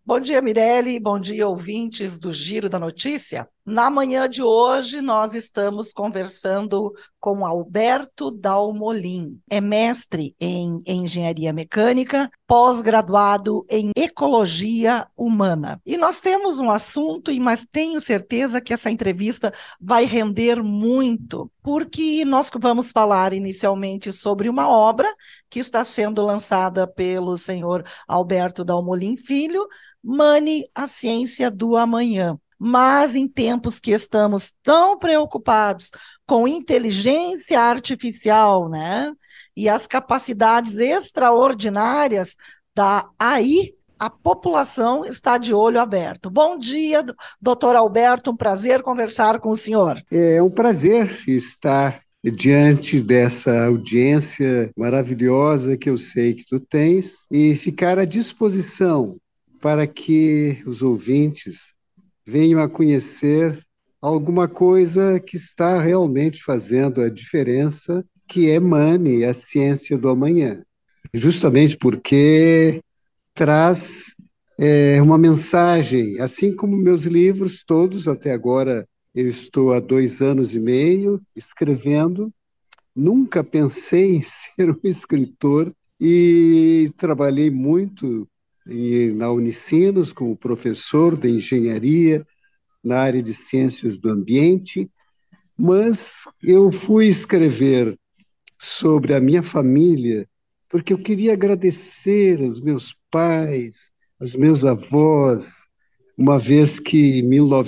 Bom dia, Mirelle. Bom dia, ouvintes do Giro da Notícia. Na manhã de hoje, nós estamos conversando com Alberto Dalmolin. É mestre em engenharia mecânica, pós-graduado em ecologia humana. E nós temos um assunto, mas tenho certeza que essa entrevista vai render muito, porque nós vamos falar inicialmente sobre uma obra que está sendo lançada pelo senhor Alberto Dalmolin Filho, Mane, a ciência do amanhã. Mas em tempos que estamos tão preocupados com inteligência artificial, né? E as capacidades extraordinárias da AI, a população está de olho aberto. Bom dia, doutor Alberto, um prazer conversar com o senhor. É um prazer estar diante dessa audiência maravilhosa que eu sei que tu tens e ficar à disposição para que os ouvintes venham a conhecer alguma coisa que está realmente fazendo a diferença, que é Mane, a ciência do amanhã. Justamente porque traz uma mensagem, assim como meus livros todos até agora. Eu estou há 2 anos e meio escrevendo. Nunca pensei em ser um escritor e trabalhei muito na Unicinos como professor de engenharia na área de ciências do ambiente, mas eu fui escrever sobre a minha família porque eu queria agradecer aos meus pais, aos meus avós, uma vez que em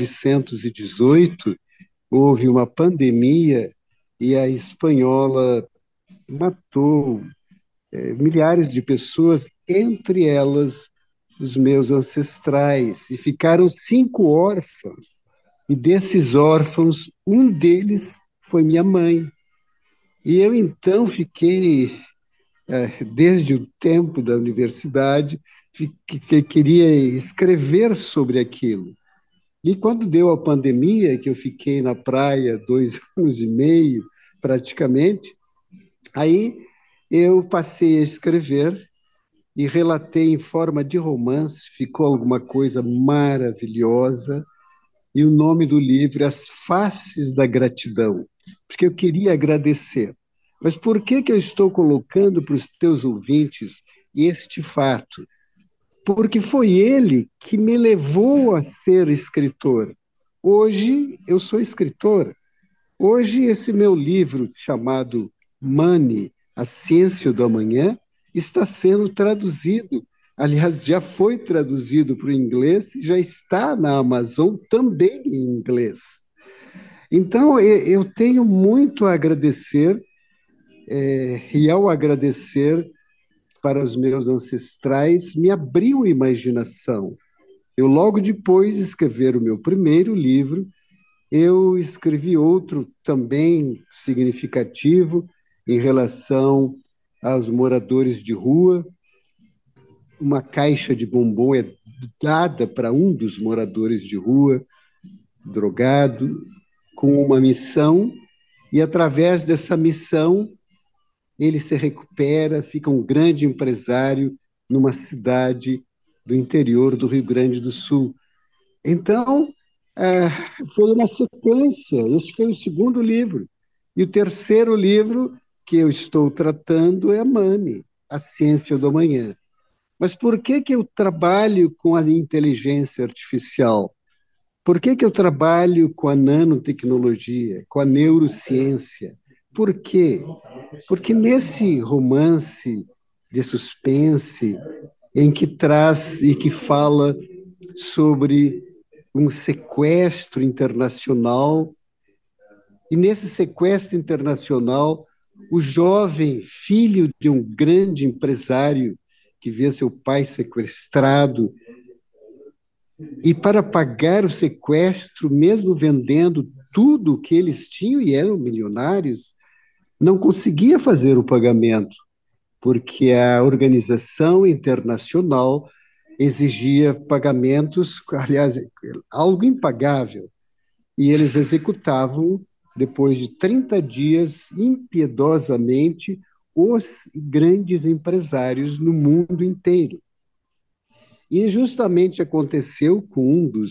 1918 houve uma pandemia e a espanhola matou milhares de pessoas, entre elas os meus ancestrais, e ficaram 5 órfãos. E desses órfãos, um deles foi minha mãe. E eu então fiquei, desde o tempo da universidade, que queria escrever sobre aquilo. E quando deu a pandemia, que eu fiquei na praia 2 anos e meio, praticamente, aí eu passei a escrever e relatei em forma de romance, ficou alguma coisa maravilhosa, e o nome do livro é As Faces da Gratidão, porque eu queria agradecer. Mas por que eu estou colocando para os teus ouvintes este fato? Porque foi ele que me levou a ser escritor. Hoje eu sou escritor. Hoje esse meu livro chamado Money, a Ciência do Amanhã, está sendo traduzido. Aliás, já foi traduzido para o inglês e já está na Amazon também em inglês. Então, eu tenho muito a agradecer, e ao agradecer para os meus ancestrais, me abriu a imaginação. Eu, logo depois de escrever o meu primeiro livro, eu escrevi outro também significativo em relação aos moradores de rua. Uma caixa de bombom é dada para um dos moradores de rua, drogado, com uma missão, e através dessa missão ele se recupera, fica um grande empresário numa cidade do interior do Rio Grande do Sul. Então, é, foi uma sequência. Esse foi o segundo livro. E o terceiro livro que eu estou tratando é a Mane, a ciência do amanhã. Mas por que eu trabalho com a inteligência artificial? Por que eu trabalho com a nanotecnologia, com a neurociência? Por quê? Porque nesse romance de suspense, em que traz e que fala sobre um sequestro internacional, e nesse sequestro internacional, o jovem filho de um grande empresário que vê seu pai sequestrado, e para pagar o sequestro, mesmo vendendo tudo o que eles tinham e eram milionários, não conseguia fazer o pagamento, porque a organização internacional exigia pagamentos, aliás, algo impagável, e eles executavam, depois de 30 dias, impiedosamente, os grandes empresários no mundo inteiro. E justamente aconteceu com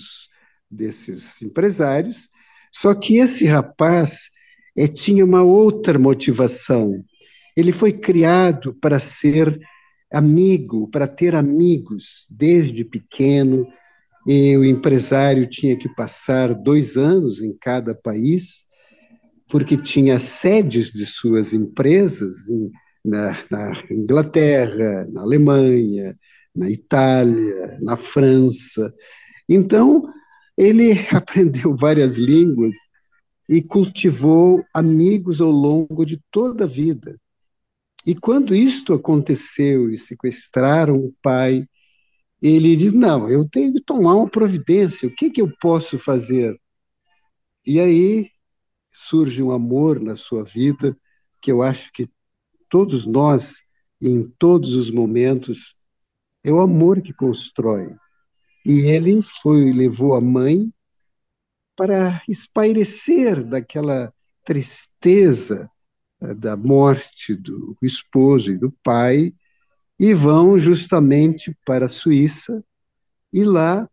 desses empresários, só que esse rapaz tinha uma outra motivação. Ele foi criado para ser amigo, para ter amigos desde pequeno, e o empresário tinha que passar 2 anos em cada país, porque tinha sedes de suas empresas na Inglaterra, na Alemanha, na Itália, na França. Então, ele aprendeu várias línguas e cultivou amigos ao longo de toda a vida. E quando isto aconteceu e sequestraram o pai, ele diz: Não, eu tenho que tomar uma providência, o que, que eu posso fazer? E aí surge um amor na sua vida, que eu acho que todos nós, em todos os momentos, é o amor que constrói. E ele levou a mãe para espairecer daquela tristeza da morte do esposo e do pai, e vão justamente para a Suíça, e lá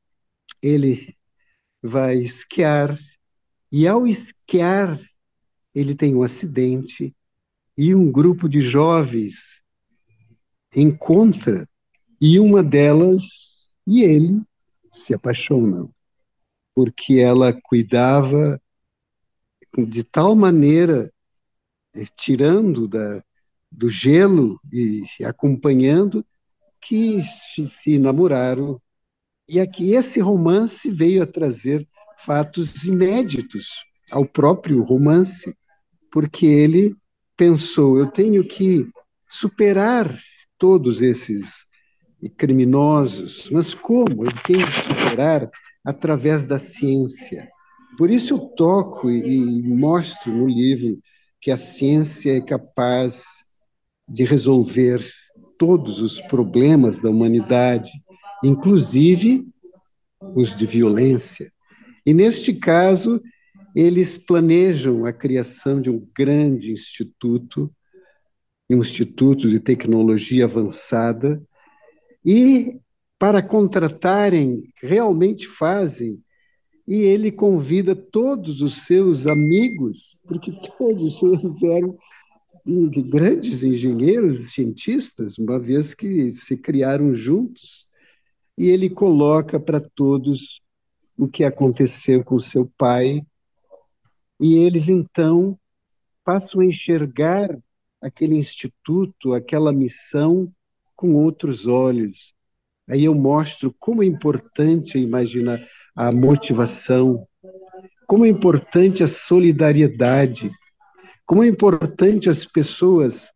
ele vai esquiar, e ao esquiar, ele tem um acidente, e um grupo de jovens encontra, e uma delas e ele se apaixonam, porque ela cuidava de tal maneira, tirando do gelo e acompanhando, que se namoraram. E aqui esse romance veio a trazer fatos inéditos ao próprio romance, porque ele pensou: eu tenho que superar todos esses criminosos, mas como? Eu tenho que superar através da ciência. Por isso eu toco e mostro no livro que a ciência é capaz de resolver todos os problemas da humanidade, inclusive os de violência. E neste caso, eles planejam a criação de um grande instituto, um instituto de tecnologia avançada, e para contratarem, realmente fazem, e ele convida todos os seus amigos, porque todos eles eram grandes engenheiros e cientistas, uma vez que se criaram juntos, e ele coloca para todos o que aconteceu com seu pai, e eles então passam a enxergar aquele instituto, aquela missão com outros olhos. Aí eu mostro como é importante imaginar a motivação, como é importante a solidariedade, como é importante as pessoas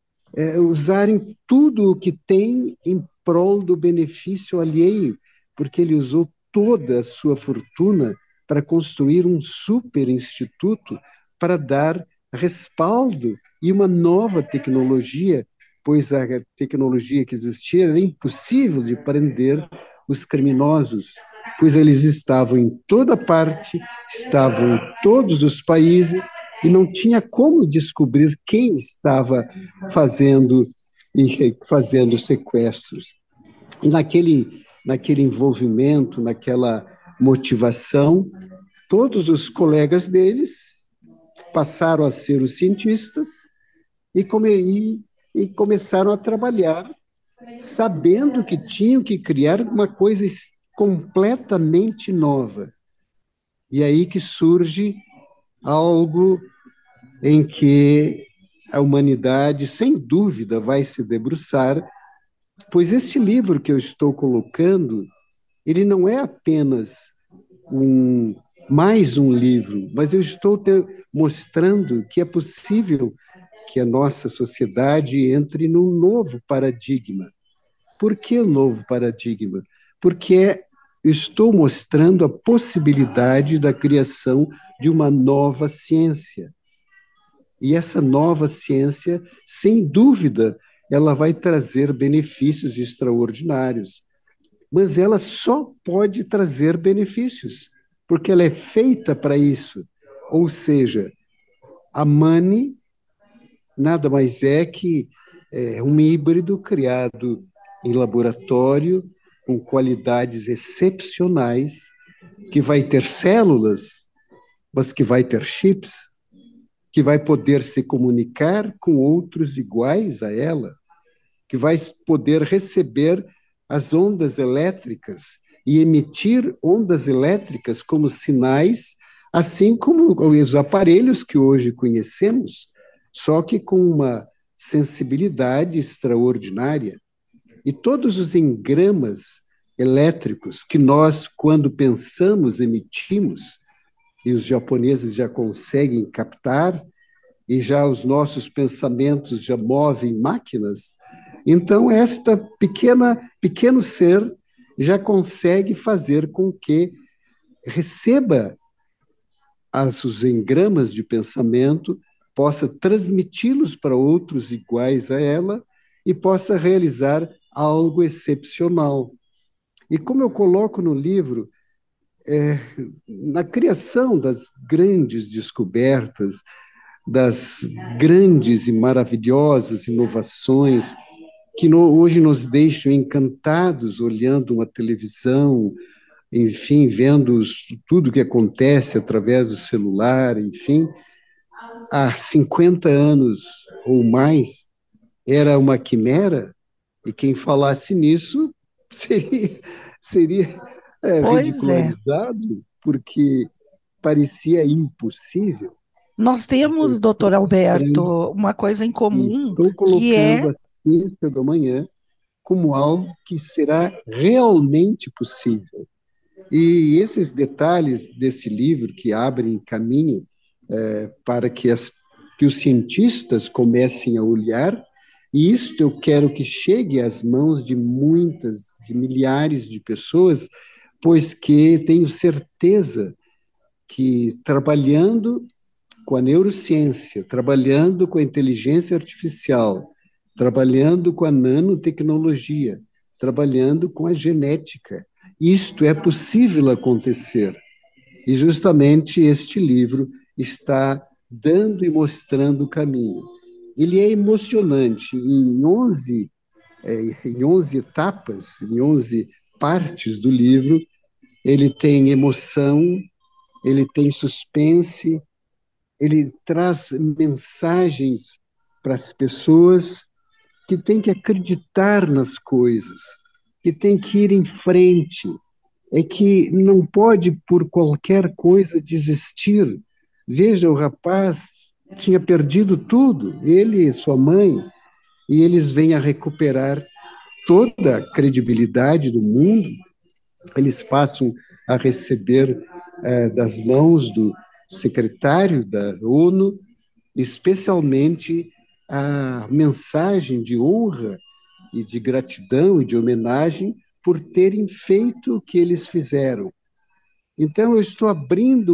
usarem tudo o que têm em prol do benefício alheio, porque ele usou toda a sua fortuna para construir um super instituto para dar respaldo e uma nova tecnologia, pois a tecnologia que existia era impossível de prender os criminosos, pois eles estavam em toda parte, estavam em todos os países e não tinha como descobrir quem estava fazendo fazendo sequestros. E naquele envolvimento, naquela motivação, todos os colegas deles passaram a ser os cientistas e começaram a trabalhar, sabendo que tinham que criar uma coisa completamente nova. E aí que surge algo em que a humanidade, sem dúvida, vai se debruçar, pois este livro que eu estou colocando, ele não é apenas um mais um livro, mas eu estou mostrando que é possível que a nossa sociedade entre num novo paradigma. Por que novo paradigma? Porque eu estou mostrando a possibilidade da criação de uma nova ciência. E essa nova ciência, sem dúvida, ela vai trazer benefícios extraordinários. Mas ela só pode trazer benefícios, porque ela é feita para isso. Ou seja, a Mani nada mais é que um híbrido criado em laboratório com qualidades excepcionais, que vai ter células, mas que vai ter chips, que vai poder se comunicar com outros iguais a ela, que vai poder receber as ondas elétricas e emitir ondas elétricas como sinais, assim como os aparelhos que hoje conhecemos, só que com uma sensibilidade extraordinária. E todos os engramas elétricos que nós, quando pensamos, emitimos, e os japoneses já conseguem captar, e já os nossos pensamentos já movem máquinas, então esta pequeno ser já consegue fazer com que receba os engramas de pensamento, possa transmiti-los para outros iguais a ela e possa realizar algo excepcional. E como eu coloco no livro, na criação das grandes descobertas, das grandes e maravilhosas inovações que hoje nos deixam encantados olhando uma televisão, enfim, vendo tudo que acontece através do celular, enfim. Há 50 anos ou mais era uma quimera, e quem falasse nisso seria Pois é. ridicularizado, porque parecia impossível. Nós temos, doutor Alberto, uma coisa em E comum, estou que colocando é. a ciência da manhã como algo que será realmente possível. E esses detalhes desse livro que abrem caminho para que os cientistas comecem a olhar, e isto eu quero que chegue às mãos de muitas, de milhares de pessoas, pois que tenho certeza que trabalhando com a neurociência, trabalhando com a inteligência artificial, trabalhando com a nanotecnologia, trabalhando com a genética, isto é possível acontecer. E justamente este livro está dando e mostrando o caminho. Ele é emocionante. Em 11 etapas, em 11 partes do livro, ele tem emoção, ele tem suspense, ele traz mensagens para as pessoas que têm que acreditar nas coisas, que têm que ir em frente, é que não pode, por qualquer coisa, desistir. Veja, o rapaz tinha perdido tudo, ele e sua mãe, e eles vêm a recuperar toda a credibilidade do mundo, eles passam a receber das mãos do secretário da ONU, especialmente a mensagem de honra e de gratidão e de homenagem por terem feito o que eles fizeram. Então, eu estou abrindo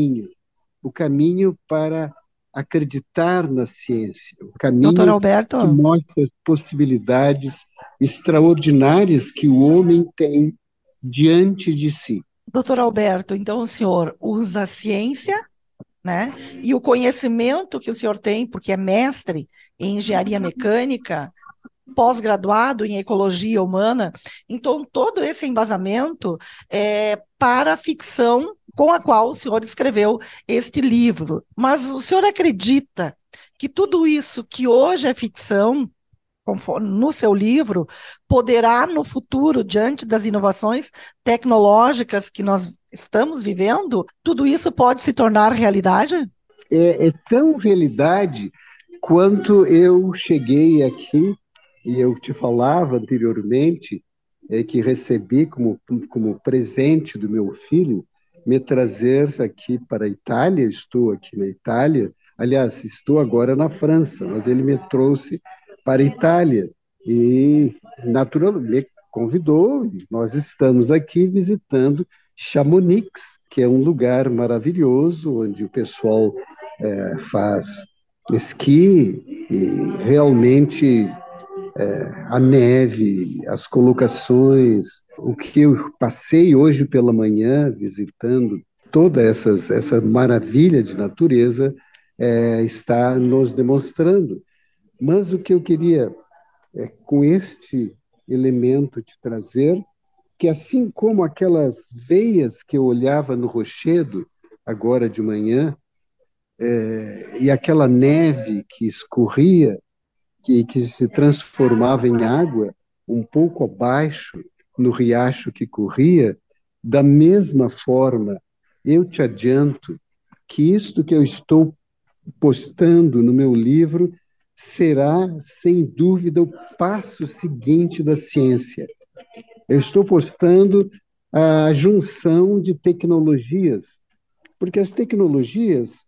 o caminho para acreditar na ciência, o Doutor caminho que Alberto, mostra as possibilidades extraordinárias que o homem tem diante de si. doutor Alberto, então o senhor usa a ciência, né, e o conhecimento que o senhor tem, porque é mestre em engenharia mecânica, pós-graduado em ecologia humana, então todo esse embasamento é para a ficção com a qual o senhor escreveu este livro. Mas o senhor acredita que tudo isso que hoje é ficção, conforme no seu livro, poderá no futuro, diante das inovações tecnológicas que nós estamos vivendo, tudo isso pode se tornar realidade? É tão realidade quanto eu cheguei aqui, e eu te falava anteriormente, que recebi como presente do meu filho, me trazer aqui para a Itália, estou aqui na Itália, aliás, estou agora na França, mas ele me trouxe para a Itália, e naturalmente me convidou, e nós estamos aqui visitando Chamonix, que é um lugar maravilhoso, onde o pessoal faz esqui e realmente a neve, as colocações, o que eu passei hoje pela manhã visitando toda essa maravilha de natureza está nos demonstrando. Mas o que eu queria com este elemento te trazer que, assim como aquelas veias que eu olhava no rochedo, agora de manhã, e aquela neve que escorria, que se transformava em água, um pouco abaixo, no riacho que corria, da mesma forma, eu te adianto que isto que eu estou postando no meu livro será, sem dúvida, o passo seguinte da ciência. Eu estou postando a junção de tecnologias, porque as tecnologias,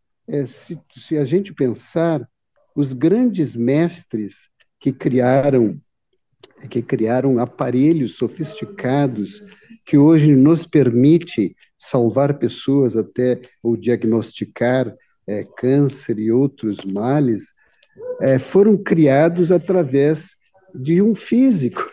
se a gente pensar, os grandes mestres que criaram que criaram aparelhos sofisticados que hoje nos permite salvar pessoas até ou diagnosticar câncer e outros males, foram criados através de um físico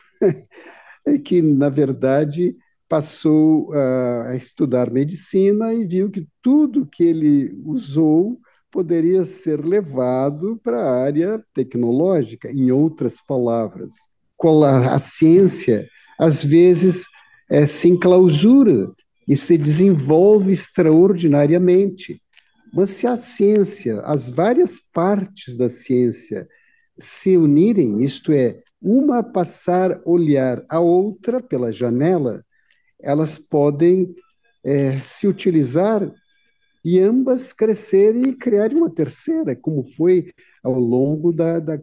que, na verdade, passou a estudar medicina e viu que tudo que ele usou poderia ser levado para a área tecnológica, em outras palavras. A ciência, às vezes, se enclausura e se desenvolve extraordinariamente. Mas se a ciência, as várias partes da ciência se unirem, isto é, uma passar a olhar a outra pela janela, elas podem se utilizar e ambas crescerem e criarem uma terceira, como foi ao longo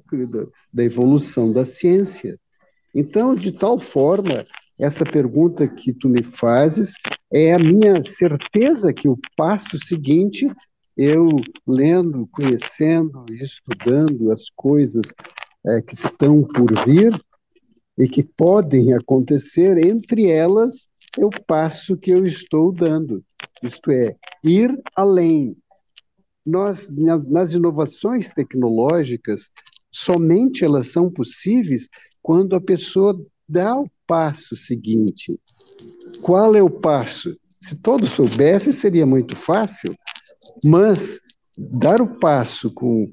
da evolução da ciência. Então, de tal forma, essa pergunta que tu me fazes é a minha certeza que o passo seguinte, eu lendo, conhecendo e estudando as coisas que estão por vir e que podem acontecer, entre elas é o passo que eu estou dando, isto é, ir além. Nós, nas inovações tecnológicas, somente elas são possíveis quando a pessoa dá o passo seguinte. Qual é o passo? Se todos soubessem, seria muito fácil, mas dar o passo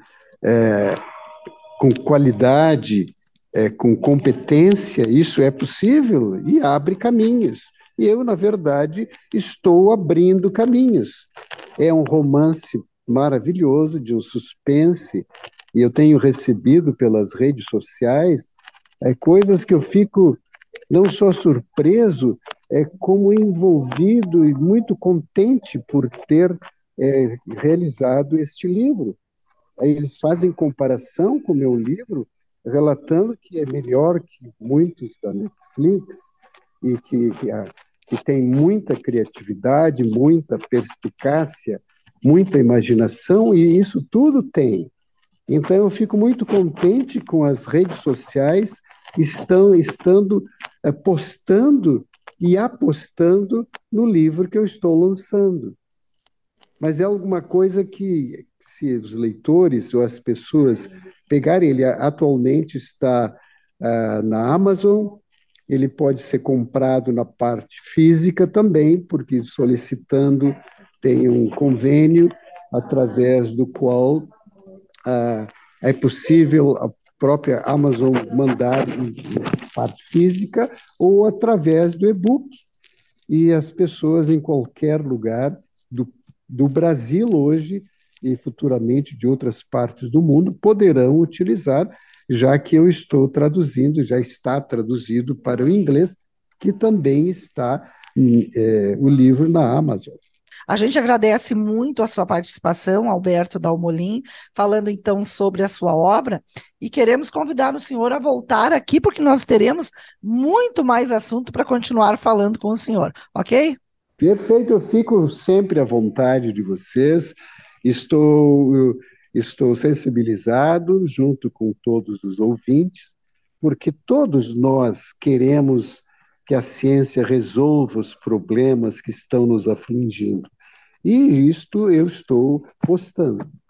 com qualidade, com competência, isso é possível e abre caminhos. E eu, na verdade, estou abrindo caminhos. É um romance maravilhoso, de um suspense, e eu tenho recebido pelas redes sociais coisas que eu fico não só surpreso, como envolvido e muito contente por ter realizado este livro. Aí eles fazem comparação com o meu livro, relatando que é melhor que muitos da Netflix e que tem muita criatividade, muita perspicácia, muita imaginação, e isso tudo tem. Então, eu fico muito contente com as redes sociais estando postando e apostando no livro que eu estou lançando. Mas é alguma coisa que, se os leitores ou as pessoas pegarem, ele atualmente está na Amazon, ele pode ser comprado na parte física também, porque solicitando tem um convênio através do qual é possível a própria Amazon mandar em parte física ou através do e-book. E as pessoas em qualquer lugar do Brasil hoje e futuramente de outras partes do mundo poderão utilizar, já que eu estou traduzindo, já está traduzido para o inglês, que também está o livro na Amazon. A gente agradece muito a sua participação, Alberto Dalmolin, falando então sobre a sua obra, e queremos convidar o senhor a voltar aqui, porque nós teremos muito mais assunto para continuar falando com o senhor, ok? Perfeito, eu fico sempre à vontade de vocês, estou sensibilizado junto com todos os ouvintes, porque todos nós queremos que a ciência resolva os problemas que estão nos afligindo. E isto eu estou postando.